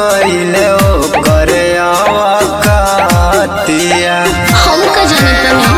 गइल ओकर अवकातिया। हम का जानता नहीं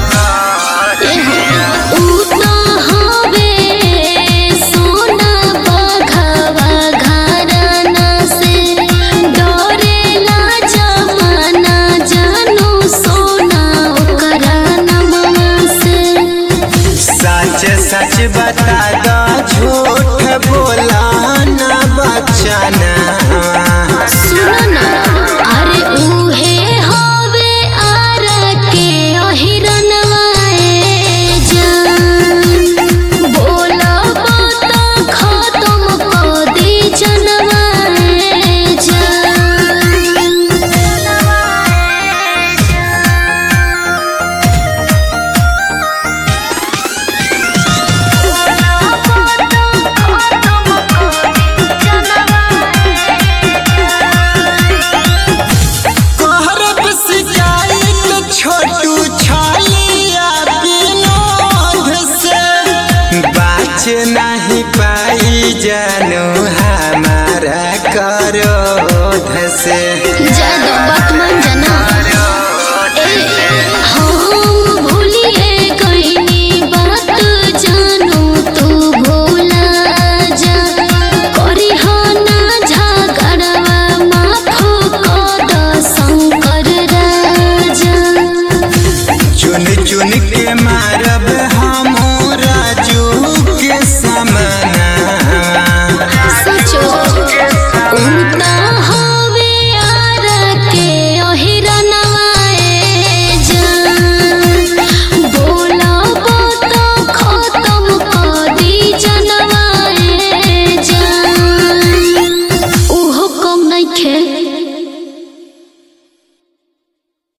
सोना बघवा घराना से डरेला जमाना जानू सोना ओकरा नमवा से। सच सच बता दो झूठ बोला ना बचाना। सुनो ना अरे उहे होवे आरा के अहिरनवाए जान बोलब तो खत्म कर दी जनवाए जान। कहरब शिकायत छोटू छलिया विनोद से बाच नहीं पाई जानू हमारा क्रोध से। ज्यादा बात